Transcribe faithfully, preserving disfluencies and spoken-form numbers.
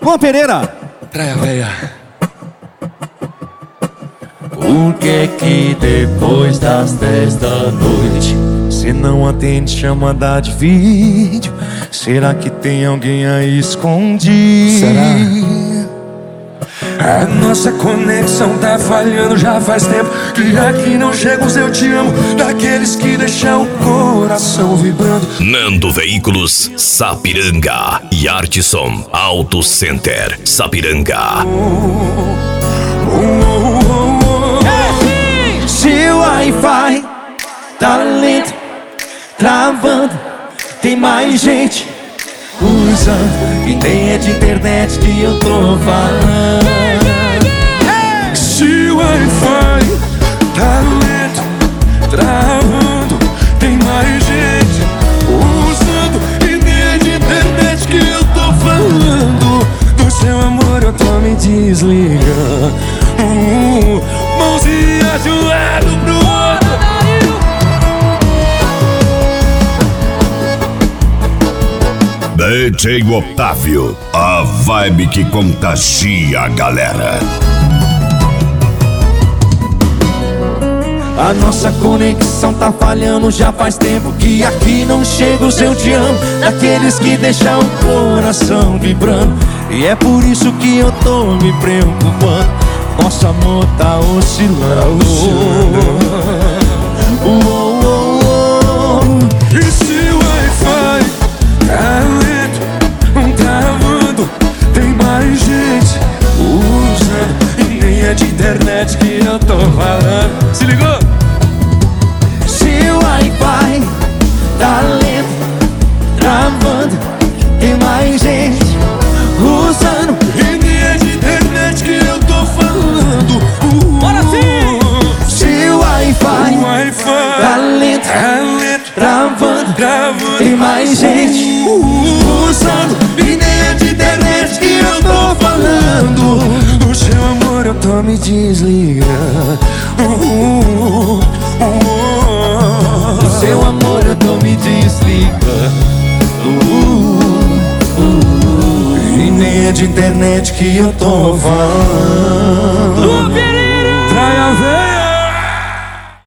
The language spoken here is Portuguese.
Luan Pereira. Traia véia. Por que que depois das dez da noite cê não atende chamada de vídeo? Será que tem alguém aí escondido? Será? A nossa conexão tá falhando já faz tempo, que aqui não chega os eu te amo, daqueles que deixam o coração vibrando. Nando Veículos Sapiranga e Artisson Auto Center Sapiranga. Oh, oh, oh, oh. Hey! Seu Wi-Fi tá lento, travando, tem mais gente usando, e nem é de internet que eu tô falando. Se o Wi-Fi tá lento, travando, tem mais gente usando, e nem é de internet que eu tô falando. Do seu amor eu tô me desligando, uh, mãozinha de um lado pro outro. D J Otávio, a vibe que contagia a galera. A nossa conexão tá falhando já faz tempo, que aqui não chega o seu te amo, daqueles que deixam o coração vibrando. E é por isso que eu tô me preocupando, nosso amor tá oscilando. Oh, oh, oh, oh. E se o Wi-Fi tá lento, travando, tem mais gente usando, e nem é de internet que eu tô falando. Se ligou? Se o Wi-Fi tá lento, travando, tem mais gente usando, e nem é de internet que eu tô falando. uh, Bora sim! Se o Wi-Fi O Wi-Fi tá lento, tá lento, travando, travando, tem mais gente usando, e nem é de internet que eu tô falando. Do seu amor eu tô me desligando, uh, uh, uh. do seu amor eu tô me desligando. Uh, uh, E nem é de internet que eu tô falando. Luan Pereira.